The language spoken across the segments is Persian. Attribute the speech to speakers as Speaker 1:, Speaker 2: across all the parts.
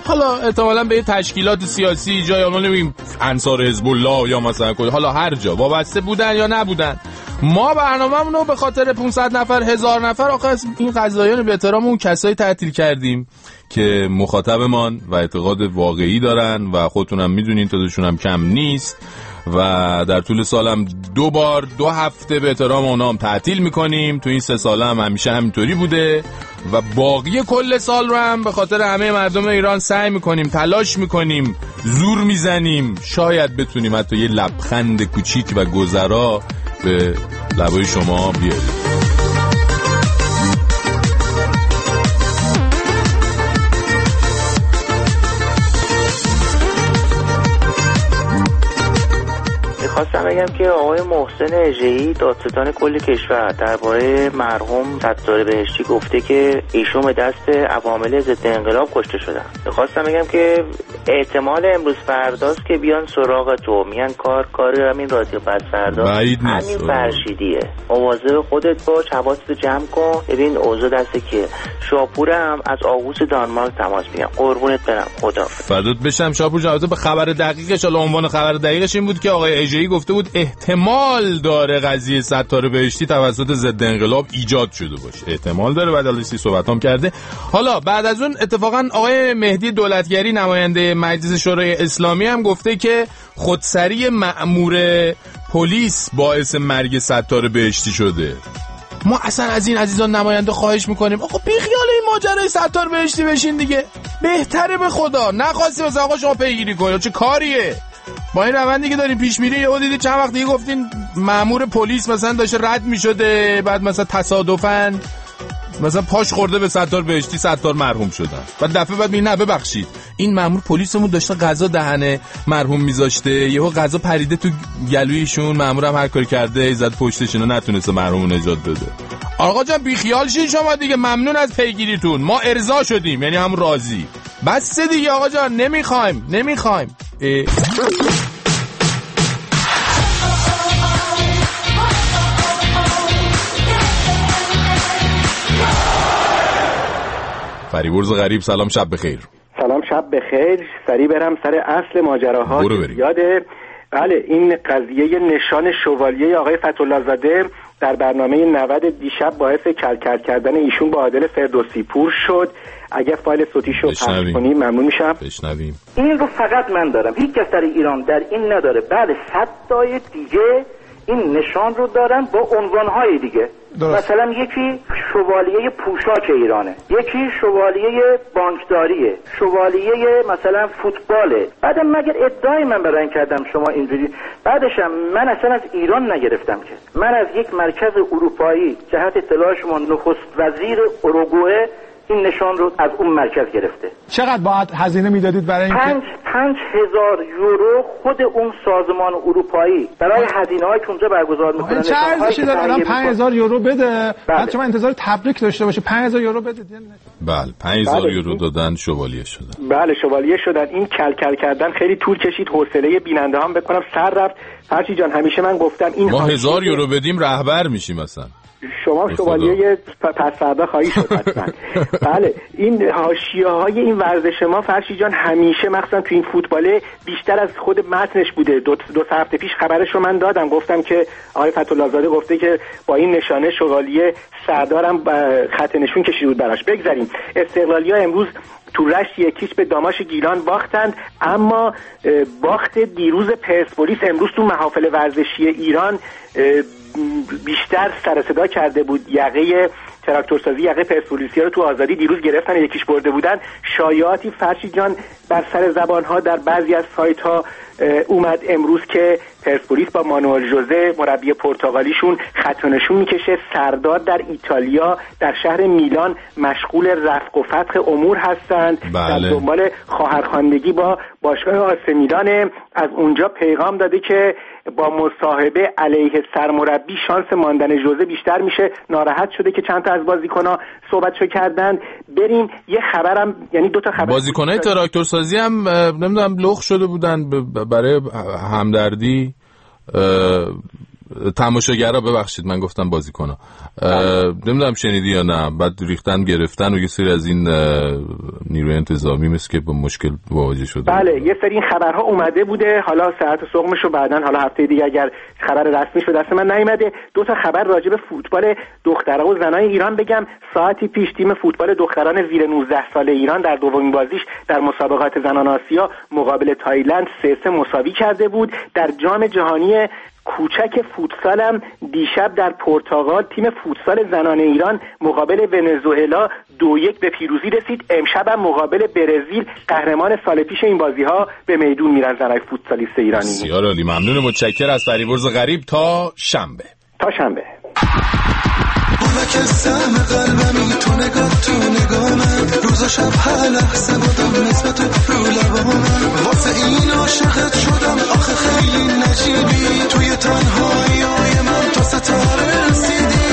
Speaker 1: حالا احتمالاً به تشکیلات سیاسی جای ما نمیگیم انصار حزب الله یا مثلا حالا هر جا وابسته بودن یا نبودن، ما برنامه‌مون رو به خاطر 500 نفر 1000 نفر آخه از این قضایان به احترام اون کسایی تعطیل کردیم که مخاطبمان و اعتقاد واقعی دارن و خودتونم میدونین تعدادشون هم کم نیست و در طول سالم 2 بار 2 هفته به احترام اونا هم تعطیل میکنیم. تو این 3 ساله هم همیشه همینطوری بوده و باقی کل سال رو هم به خاطر همه مردم ایران سعی میکنیم، تلاش میکنیم، زور میزنیم، شاید بتونیم حتی یه لبخند کوچیک و گذرا به لبای شما بیاریم.
Speaker 2: خواستم بگم که آقای محسن اژه‌ای دادستان کل کشور درباره مرحوم ستاره بهشتی گفته که ایشون به دست عوامل ضد انقلاب کشته شدن. خواستم بگم که احتمال امروز فرداست که بیان سراغ تو میگن کاری همین رادیو بعد فردا همین فرشیدیه. مواظب خودت باش، حواست جمع کن. ببین اوضاع دسته که شاپورم از آغوش دانمارک تماس میگم. قربونت برم، خدا
Speaker 1: فدات بشم شاپور جان. به خبر دقیقش، حالا عنوان خبر دقیقش این بود که آقای اژه‌ای گفته بود احتمال داره قضیه ستاره بهشتی توسط ضد انقلاب ایجاد شده باشه، احتمال داره. بعد از این صحبتام کرده. حالا بعد از اون اتفاقا آقای مهدی دولتگری نماینده مجلس شورای اسلامی هم گفته که خودسری مأمور پلیس باعث مرگ ستاره بهشتی شده. ما اصلا از این عزیزان نماینده خواهش میکنیم آقا بی خیال این ماجرای ستاره بهشتی بشین دیگه، بهتره به خدا. نخواستی واسه آقا شما پیگیری کنید، چه کاریه؟ با این روندی که داریم پیش میری یهو دیدی چند وقت دیگه گفتین مأمور پلیس مثلا داشته رد میشده، بعد مثلا تصادفاً مثلا پاش خورده به ستار بهشتی، ستار مرحوم شدن. بعد دفعه بعد میگه نه ببخشید این مأمور پلیسمون داشته غذا دهنه مرحوم میذاشته، یهو غذا پریده تو گلویشون، مأمورم هر کاری کرده زد پشتشون و نتونسته مرحوم نجات بده. آقا جان بی خیال شین شما دیگه، ممنون از پیگیریتون، ما ارضا شدیم، یعنی هم راضی. بس دیگه آقا جان، نمیخوایم. فریبرز غریب سلام شب بخیر.
Speaker 3: سلام شب بخیر. سریع برم سر اصل ماجراها. یاده بله این قضیه نشان شوالیه آقای فتح‌الله زاده در برنامه 90 دیشب باعث کلکل کردن ایشون با عادل فردوسی پور شد. اگه فایل صوتیشو پخش کنی ممنون میشم.
Speaker 1: بشنویم.
Speaker 4: این رو فقط من دارم، هیچ کس در ایران در این نداره. بعد 100 تای دیگه این نشان رو دارن با عنوانهای دیگه. مثلا یکی شوالیه پوشاک ایرانه، یکی شوالیه بانکداریه، شوالیه مثلا فوتباله. بعدم مگر ادعای من برای این کردم شما اینجوری؟ بعدشم من اصلا از ایران نگرفتم که، من از یک مرکز اروپایی جهت اطلاع شما نخست وزیر اوروگوئه این نشان رو از اون مرکز گرفته.
Speaker 5: چقدر باید هزینه میدادید برای این؟
Speaker 4: 5000 یورو خود اون سازمان اروپایی برای هزینه‌هایی که اونجا برگزار می‌کنه.
Speaker 5: چه ارزشی داره الان 5000 یورو بده؟ بعد شما انتظار تبریک داشته باشی 5000 یورو بده.
Speaker 1: بله 5000 یورو دادن شوالیه شدن.
Speaker 3: بله شوالیه شدن. این کلکل کردن خیلی طول کشید، حوصله بیننده هم بکنم سر رفت. فرشی جان همیشه من گفتم این
Speaker 1: ما 1000 یورو بدیم رهبر میشیم مثلا.
Speaker 3: شما شوالیه پس فردا خواهی شد حتما. بله این حاشیه‌های این ورزش ما فرشی جان همیشه مخصوصا تو این فوتباله بیشتر از خود متنش بوده. دو هفته پیش خبرش رو من دادم، گفتم که آقای فتح‌الله زاده گفته که با این نشانه شوالیه سردارم خط نشون کشیده بود براش. بگذاریم استقلالی‌ها امروز تو رشت 1-0 به داماش گیلان باختند، اما باخت دیروز پرسپولیس امروز تو محافل ورزشی ایران بیشتر سر صدا کرده بود. یقه تراکتورسازی یقه پرسپولیسیا رو تو آزادی دیروز گرفتن، 1-0 برده بودن. شایعاتی فرشید جان بر سر زبان‌ها در بعضی از سایت‌ها اومد امروز که پرسپولیس با مانوئل ژوزه مربی پرتغالیشون خط و نشون میکشه. سردار در ایتالیا در شهر میلان مشغول رفع و فتح امور هستند.
Speaker 1: بله.
Speaker 3: در دنبال خواهرخواندگی با باشگاه آس میلان. از اونجا پیغام داده که با مصاحبه علیه سرمربی شانس ماندن ژوزه بیشتر میشه. ناراحت شده که چند تا از بازیکن‌ها صحبتشو کردن. بریم یه خبرم، یعنی 2 تا خبر.
Speaker 1: بازیکن‌های تراکتورسازی هم نمیدونم لخ شده بودن برای همدردی تماشاگرها، ببخشید من گفتم بازیکن‌ها، نمیدونم شنیدی یا نه، بعد ریختن گرفتن و یه سری از این نیروی انتظامی مثل که با مشکل مواجه شده.
Speaker 3: بله یه سری این خبرها اومده بوده، حالا ساعت سقمش رو بعدن حالا هفته دیگه اگر خبر رسمیش به دست من نیومده. 2 تا خبر راجع به فوتبال دخترها و زنای ایران بگم. ساعتی پیش تیم فوتبال دختران زیر 19 سال ایران در دومین بازیش در مسابقات زنان آسیا مقابل تایلند 3-3 مساوی کرده بود. در جام جهانی کوچک فوتسال هم دیشب در پرتغال تیم فوتسال زنان ایران مقابل ونزوئلا 2-1 به پیروزی رسید. امشب هم مقابل برزیل قهرمان سال پیش این بازی‌ها به میدون میرن زنای فوتسالیست ایرانی.
Speaker 1: بسیار عالی، ممنون، متشکرم از فریبرز غریب. تا شنبه.
Speaker 6: که سهم قلبمی تو نگاه من روز شب هر لحظه بودم نسبت رو لبامم واسه این عاشقت شدم آخه خیلی نجیبی توی تنهایی من تا ستاره رسیدی.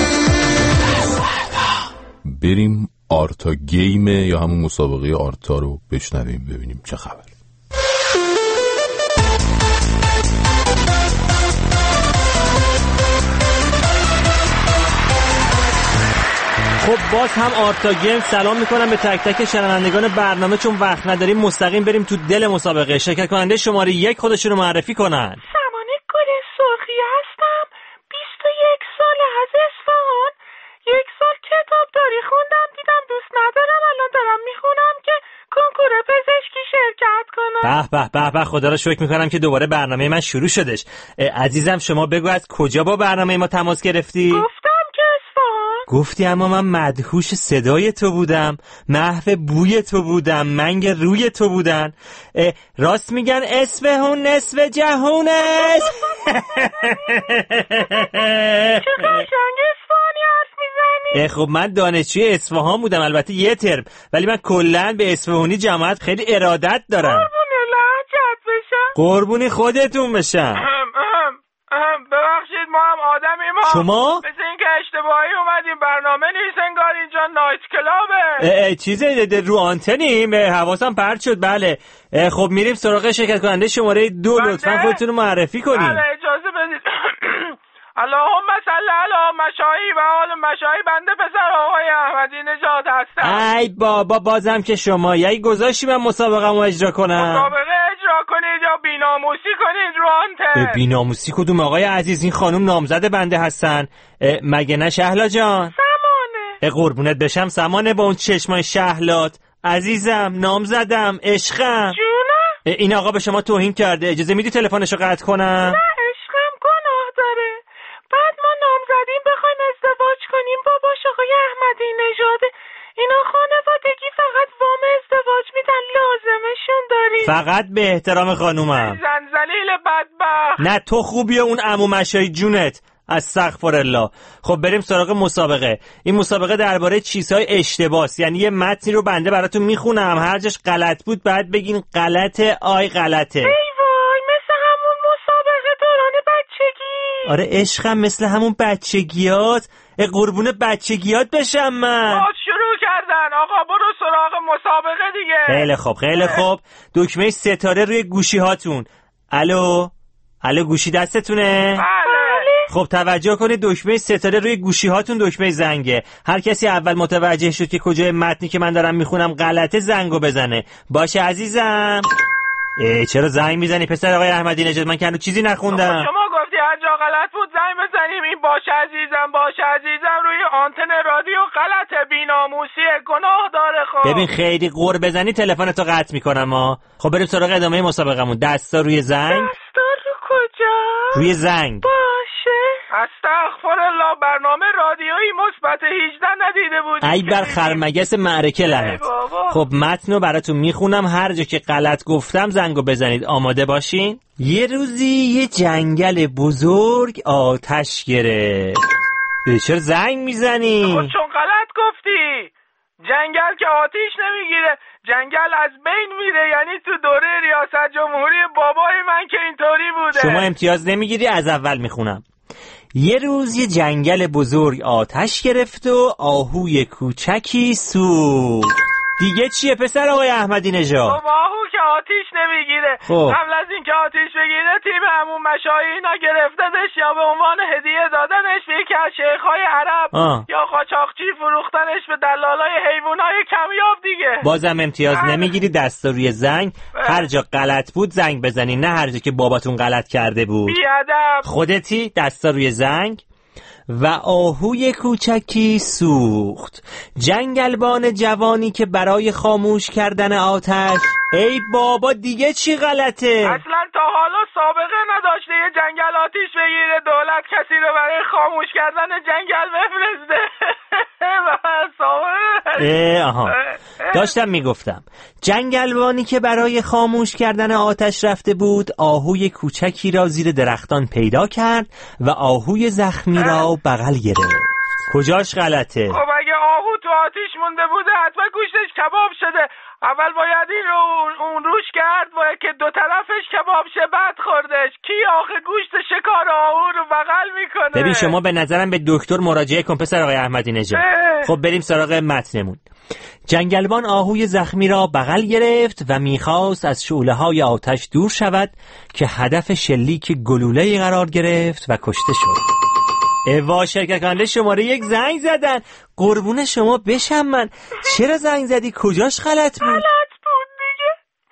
Speaker 1: بریم آرتا گیم یا همون مسابقه آرتا رو بشنویم ببینیم چه خبر.
Speaker 7: خب باز هم آرتا گیم. سلام میکنم به تک تک شنوندگان برنامه. چون وقت نداریم مستقیم بریم تو دل مسابقه. شرکت کننده شماره 1 خودشون رو معرفی کنن.
Speaker 8: سمانه گل سرخی هستم، 21 ساله، از اصفهان. 1 سال کتابداری خوندم، دیدم دوست ندارم، الان دارم میخونم که کنکور پزشکی شرکت کنم.
Speaker 7: به به خدا رو شکر میکنم که دوباره برنامه من شروع شدش. عزیزم شما بگو از کجا با برنامه ما تماس گرفتی؟
Speaker 8: گفتم که اصفهان.
Speaker 7: گفتی اما من مدهوش صدای تو بودم، محو بوی تو بودم، منگ روی تو بودن. راست میگن اصفهان نصف جهون است.
Speaker 8: چه قشنگ اصفهانی حرف میزنی.
Speaker 7: خب من دانشجوی اصفهان بودم، البته یه ترم، ولی من کلن به اصفهانی جماعت خیلی ارادت دارم.
Speaker 8: قربون لهجت بشم.
Speaker 7: قربونی خودتون بشم.
Speaker 8: ببخشید ما هم آدمیم.
Speaker 7: شما؟
Speaker 8: مثل این که اشتباهی اومدیم، برنامه نیست انگار، اینجا نایت کلابه.
Speaker 7: چیزه رو آنتنیم، حواسم پرت شد. بله خب میریم سراغ شرکت کننده شماره 2. لطفاً خودتون رو معرفی کنید.
Speaker 8: بله اجازه بدید. اللهم صل علی مشایی و آل مشایی. بنده پسر آقای احمدی نژاد هستم.
Speaker 7: ای بابا بازم که شما یعنی گذاشتی من مسابقه‌مو اجرا کنم.
Speaker 8: مسابقه اجرا کنید یا بی‌ناموسی کنید رو آنتن.
Speaker 7: بی‌ناموسی کدوم آقای عزیز؟ این خانم نامزد بنده هستن مگه نه شهلا جان؟
Speaker 8: سمانه.
Speaker 7: قربونت بشم سمانه، با اون چشمای شهلات. عزیزم نامزدم عشقم.
Speaker 8: جونم.
Speaker 7: این آقا به شما توهین کرده، اجازه میدی تلفنشو قطع کنم؟
Speaker 8: نه عشقم گناه داره. بعد ما نامزدیم بخوایم ازدواج کنیم باباش آقای احمدی نژاده. اینا خانوادگی فقط وام ازدواج میدن، لازمشون داری.
Speaker 7: فقط به احترام خانومم.
Speaker 8: زنزلیل بدبخت.
Speaker 7: نه تو خوبی اون عمو مشای جونت. استغفرالله. خب بریم سراغ مسابقه. این مسابقه درباره چیزهای اشتباهه، یعنی یه متنی رو بنده براتون میخونم، هر جاش غلط بود بعد بگین غلطه آی غلطه.
Speaker 8: ای وای مثل همون مسابقه دوران بچگی.
Speaker 7: آره عشقم مثل همون بچگیات. قربون بچگیات بشم من.
Speaker 8: شروع کردن آقا، برو سراغ مسابقه دیگه.
Speaker 7: خیلی خوب. دکمه ستاره روی گوشی هاتون. الو گوشی دستتونه؟
Speaker 8: بله.
Speaker 7: خب توجه کنید، دکمه ستاره روی گوشی هاتون دکمه زنگه. هر کسی اول متوجه شد که کجای متنی که من دارم میخونم غلطه زنگو بزنه. باشه عزیزم. چرا زنگ میزنی پسر آقای احمدی نژاد؟ من که هنوز چیزی نخوندم.
Speaker 8: شما گفتی هر جا غلط بود زنگ بزنیم. این باشه عزیزم روی آنتن رادیو غلطه، بی‌ناموسیه، گناه داره. خب
Speaker 7: ببین خیلی قور بزنی تلفنتو قطع میکنم ها. خب بریم سراغ ادامه مسابقمون. دستا روی زنگ.
Speaker 8: دستا رو کجا؟
Speaker 7: روی زنگ.
Speaker 8: باشه. استغفرالله، برنامه رادیویی مثبت 18 ندیده بودی.
Speaker 7: ای بر خرمگس معرکه لعنت. خب متنو براتون میخونم، هر جا که غلط گفتم زنگو بزنید. آماده باشین. یه روزی یه جنگل بزرگ آتش گرفت. چرا زنگ میزنی؟
Speaker 8: خود چون غلط گفتی. جنگل که آتیش نمیگیره، جنگل از بین میره. یعنی تو دوره ریاست جمهوری بابای من که اینطوری بوده.
Speaker 7: شما امتیاز نمیگیری، از اول میخونم. یه روز یه جنگل بزرگ آتش گرفت و آهوی کوچکی سوخت. دیگه چیه پسر آقای احمدی نژاد؟
Speaker 8: آهو که آتیش نمیگیره. قبل از این که آتیش بگیره تیم همون مشایی اینا گرفتدش یا به عنوان هدیه دادنش به یکی از شیخ‌های عرب یا قاچاقچی فروختنش به دلالای حیوانای کمیاب دیگه.
Speaker 7: بازم امتیاز نمیگیری، دستا روی زنگ. هر جا غلط بود زنگ بزنی، نه هر جا که باباتون غلط کرده بود.
Speaker 8: بیادب.
Speaker 7: خودتی دستا روی زنگ. و آهوی کوچکی سوخت، جنگلبان جوانی که برای خاموش کردن آتش. ای بابا دیگه چی غلطه؟
Speaker 8: اصلا تا حالا سابقه نداشته یه جنگل آتیش بگیره دولت کسی رو برای خاموش کردن جنگل بفرسته.
Speaker 7: داشتم میگفتم جنگلبانی که برای خاموش کردن آتش رفته بود آهوی کوچکی را زیر درختان پیدا کرد و آهوی زخمی را بغل گرفت. کجاش غلطه؟
Speaker 8: خب اگه آهو تو آتیش مونده بوده حتما گوشتش کباب شده. اول باید این رو اون روش کرد باید که دو طرفش کباب شه بعد خوردش. کی آخه گوشت شکار آهو رو بغل میکنه؟
Speaker 7: ببین شما به نظرم به دکتر مراجعه کن پسر آقای احمدی نژاد. خب بریم سراغ متنمون. جنگلبان آهوی زخمی را بغل گرفت و میخواست از شعله‌های آتش دور شود که هدف شلیک گلوله‌ای قرار گرفت و کشته شد. اوا شرکت کننده شماره 1 زنگ زدن. قربون شما بشم من. چرا زنگ زدی؟ کجاش غلط بود؟
Speaker 8: غلط بود دیگه.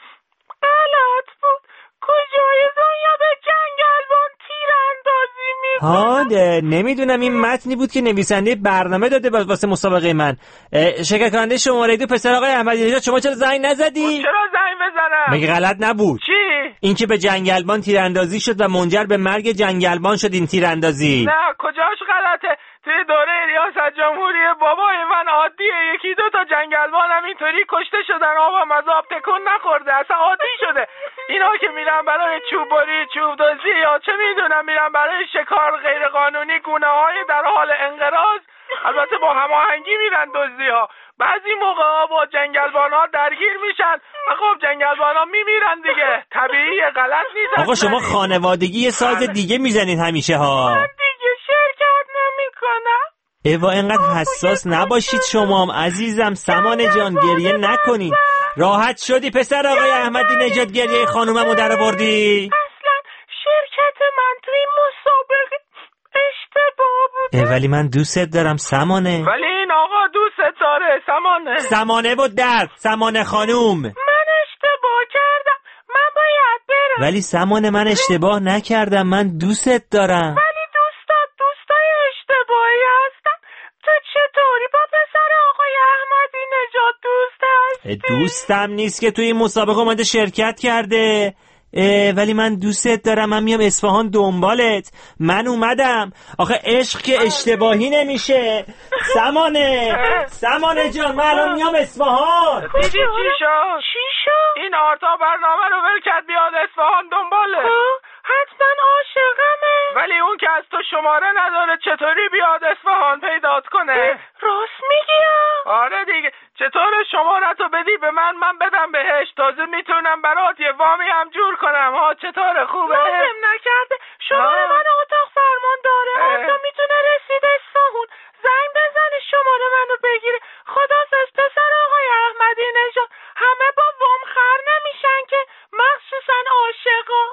Speaker 8: غلط بود. کجای دنیا به جنگلبان تیراندازی میکنه؟
Speaker 7: نمیدونم این متنی بود که نویسنده برنامه داده واسه مسابقه من. شرکت کننده شماره 2 پسر آقای احمدی نژاد شما چرا زنگ نزدی؟
Speaker 8: چرا زنگ بزنم؟
Speaker 7: مگه غلط نبود؟
Speaker 8: چی؟
Speaker 7: اینکه به جنگلبان تیراندازی شد و منجر به مرگ جنگلبان شد این تیراندازی.
Speaker 8: نه کجاش غلطه؟ توی دوره ریاست جمهوری بابای من عادیه یکی دو تا جنگلبان هم اینطوری کشته شدن آبم از آب تکون نخورده اصلا عادی شده. اینا که میرن برای چوب بری چوب دزدی یا چه میدونم میرن برای شکار غیر قانونی گونه های در حال انقراض البته با هماهنگی میرن دزدی ها بعضی موقع ها با جنگلبان ها درگیر میشن و خب جنگلبان ها میمیرن دیگه طبیعیه غلط نیست.
Speaker 7: آقا شما خانوادگی یه ساز دیگه میزنید همیشه ها.
Speaker 8: من دیگه شرکت نمیکنم.
Speaker 7: ایوا اینقدر حساس نباشید شما هم عزیزم. سمان جان گریه نکنید. راحت شدی پسر آقای احمدی نژاد گریه خانوممو در آوردی؟
Speaker 8: اصلا شرکت من توی مسابقه اشتباه بود.
Speaker 7: ولی من دوستت دارم سمانه.
Speaker 8: ولی این آقا دوستت داره سمانه.
Speaker 7: سمانه و درد سمانه خانوم.
Speaker 8: من اشتباه کردم. من باید برم.
Speaker 7: ولی سمانه من اشتباه نکردم. من دوستت دارم.
Speaker 8: ولی دوستای اشتباهی هستن. تو چطوری با پسر آقای احمدی نژاد دوست هستی؟
Speaker 7: دوستم نیست که توی این مسابقه اومده شرکت کرده. ولی من دوستت دارم. من میام اصفهان دنبالت. من اومدم. آخه عشق که اشتباهی نمیشه. سمانه جان من الان میام اصفهان.
Speaker 8: دیدی چی شد؟ این آرتا برنامه رو ول کرد بیاد اصفهان دنباله. حتما عاشقمه. ولی اون که از تو شماره نداره چطوری بیاد اصفهان پیدات کنه؟ راست میگیم. آره دیگه. چطور شمارتو بدی به من بدم بهش تازه میتونم برات یه وامی هم جور کنم ها. چطور خوبه؟ لازم نکرده. شماره من اتاق فرمان داره. آرتا میتونه رسید اصفهان زنگ بزنه شماره منو بگیره. خداحافظ پسر آقای احمدی نژاد. همه با وام خر نمیشن که مخصوصا عاشقا.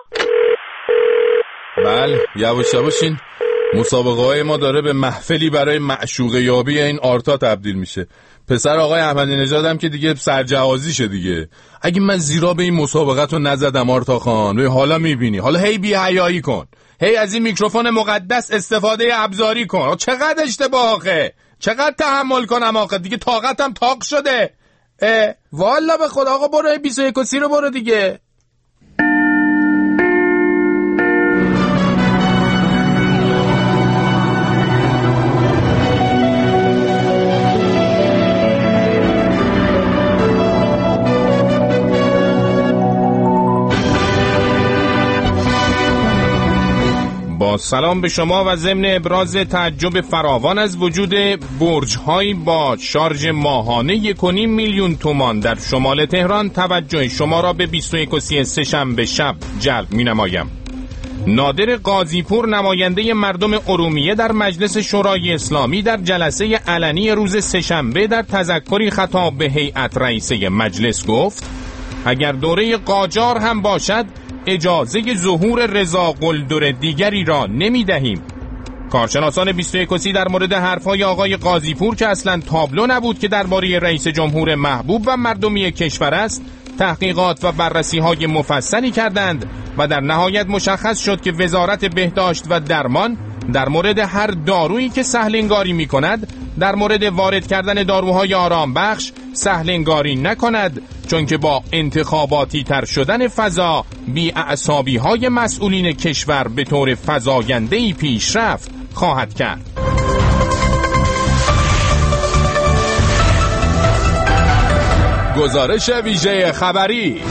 Speaker 1: بله یواش یواشین مسابقه های ما داره به محفلی برای معشوقه یابی این آرتا تبدیل میشه. پسر آقای احمدی نژاد هم که دیگه سرجوازیشه دیگه. اگه من زیرا به این مسابقت رو نزدم آرتا خان حالا میبینی. حالا هی بی حیایی کن. هی از این میکروفون مقدس استفاده ابزاری کن. چقدر اشتباه آخه. چقدر تحمل کنم آخه. دیگه طاقتم تاق شده. والا به خدا آقا برو 21 و 30 رو برو دیگه. با سلام به شما و ضمن ابراز تعجب فراوان از وجود برج‌هایی با شارژ ماهانه 1.5 میلیون تومان در شمال تهران توجه شما را به 21 و 33 شنبه شب جلب می‌نمایم. نادر قاضیپور نماینده مردم ارومیه در مجلس شورای اسلامی در جلسه علنی روز سه‌شنبه در تذکری خطاب به هیئت رئیسه مجلس گفت اگر دوره قاجار هم باشد اجازه ظهور رضا قلدر دیگری را نمی دهیم. کارشناسان 21 در مورد حرفهای آقای قاضیپور که اصلا تابلو نبود که درباره رئیس جمهور محبوب و مردمی کشور است تحقیقات و بررسی‌های مفصلی کردند و در نهایت مشخص شد که وزارت بهداشت و درمان در مورد هر دارویی که سهل‌انگاری می‌کند در مورد وارد کردن داروهای آرام بخش سهل‌انگاری نکند، چون که با انتخاباتی تر شدن فضا بی‌اعصابی‌های مسئولین کشور به طور فزاینده‌ای پیشرفت خواهد کرد. گزارش ویژه خبری.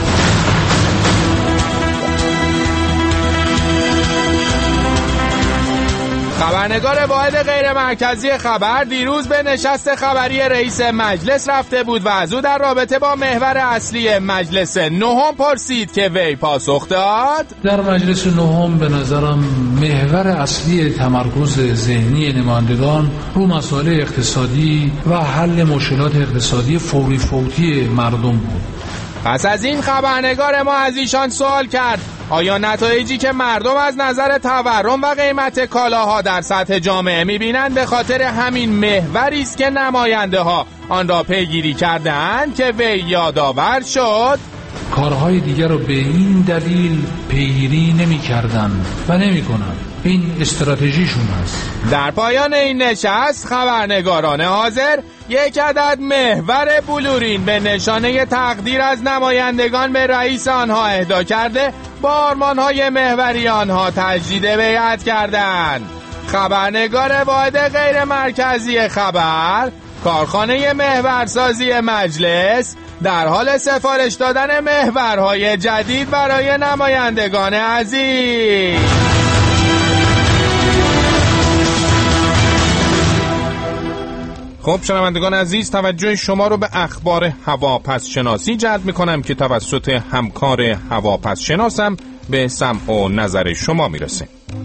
Speaker 1: خبرنگار واحد غیر مرکزی خبر دیروز به نشست خبری رئیس مجلس رفته بود و از او در رابطه با محور اصلی مجلس نهم پرسید که وی پاسخ داد
Speaker 9: در مجلس نهم به نظرم محور اصلی تمرکز ذهنی نمایندگان رو مسائل اقتصادی و حل مشکلات اقتصادی فوری فوتی مردم بود.
Speaker 1: پس از این خبرنگار ما از ایشان سوال کرد آیا نتایجی که مردم از نظر تورم و قیمت کالاها در سطح جامعه می‌بینند به خاطر همین محوری است که نماینده ها آن را پیگیری کردند که وی یادآور شد
Speaker 9: کارهای دیگر را به این دلیل پیگیری نمی‌کردند و نمی‌کنند. این استراتژیشون است.
Speaker 1: در پایان این نشست خبرنگاران حاضر یک عدد محور بلورین به نشانه تقدیر از نمایندگان به رئیس آنها اهدا کرده با آرمان‌های محوری آنها تجدید بیعت کردند. خبرنگار واحد غیر مرکزی خبر کارخانه محورسازی مجلس در حال سفارش دادن محورهای جدید برای نمایندگان عزیز. خب شنوندگان عزیز، توجه شما رو به اخبار هواپس شناسی جلب میکنم که توسط همکار هواپس شناسم به سمع و نظر شما میرسه.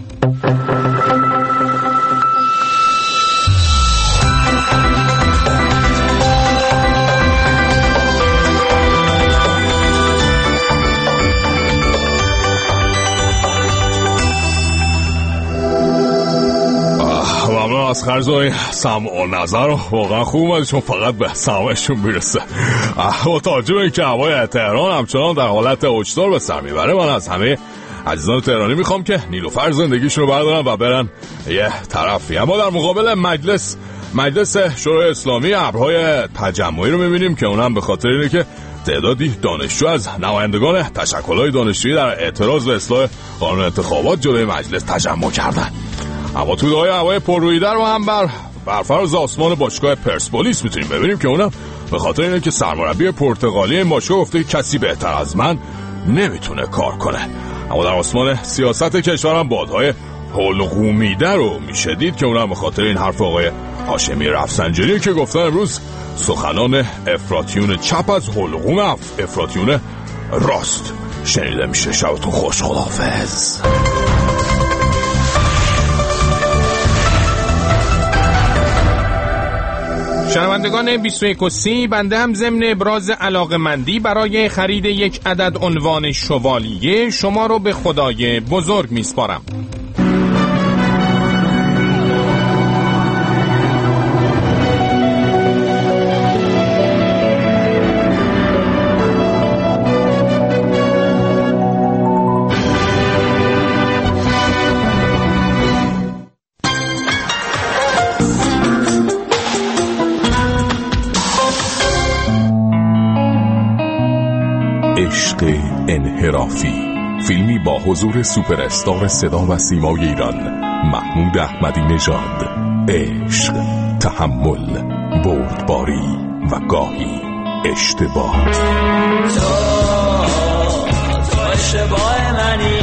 Speaker 10: از خرجای سمع و نظر واقعا خوب اومد چون فقط به سمعشون میرسه. با توجه به اینکه هوای تهران همچنان در حالت اوجدار به سر میبره، من از همه عزیزان تهرانی میخوام که نیلوفر زندگیشون رو بردارن و برن یه طرفی. اما در مقابل مجلس شورای اسلامی ابرهای تجمعی رو میبینیم که اونم به خاطر اینه که تعدادی دانشجو از نمایندگان تشکل‌های دانشجویی در اعتراض به اصلاح قانون انتخابات جلوی مجلس تجمع کردن. اما توی هوای پررویی رو هم بر فراز آسمان باشگاه پرسپولیس میتونیم ببینیم که اونم به خاطر اینه که سرمربی پرتغالی این باشگاه گفته کسی بهتر از من نمیتونه کار کنه. اما در آسمان سیاست کشورم بادهای حلقومیده رو میشه دید که اونم به خاطر این حرف آقای هاشمی رفسنجانی که گفتن امروز سخنان افراطیون چپ از حلقوم افراطیون راست شنیده میشه. شبتون خوش، خداحافظ.
Speaker 1: شنوندگان 21 بنده هم ضمن ابراز علاقه‌مندی برای خرید یک عدد عنوان شوالیه شما رو به خدای بزرگ میسپارم.
Speaker 10: عشق انحرافی، فیلمی با حضور سوپر استار صدا و سیمای ایران محمود احمدی نژاد. عشق، تحمل، بردباری و گاهی اشتباه.
Speaker 11: تو اشتباه منی،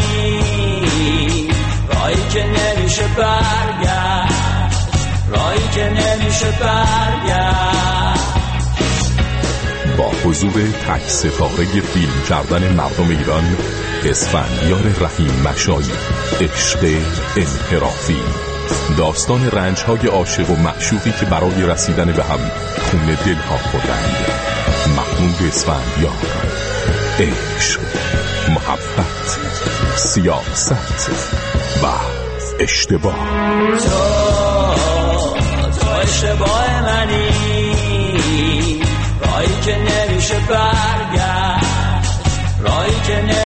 Speaker 11: راهی که نمیشه برگشت، راهی که نمیشه برگشت.
Speaker 10: با حضور
Speaker 12: موضوع تک ستاره فیلم کردن مردم ایران، اسفندیار رحیم مشایی، عشق انحرافی، داستان رنج‌های عاشق و معشوقی که برای رسیدن به هم خون دلها خوردند. محمود اسفندیار، عشق، محبت، سیاست و اشتباه.
Speaker 11: تو اشتباه منی، راهی که نمیشه برگشت، راهی که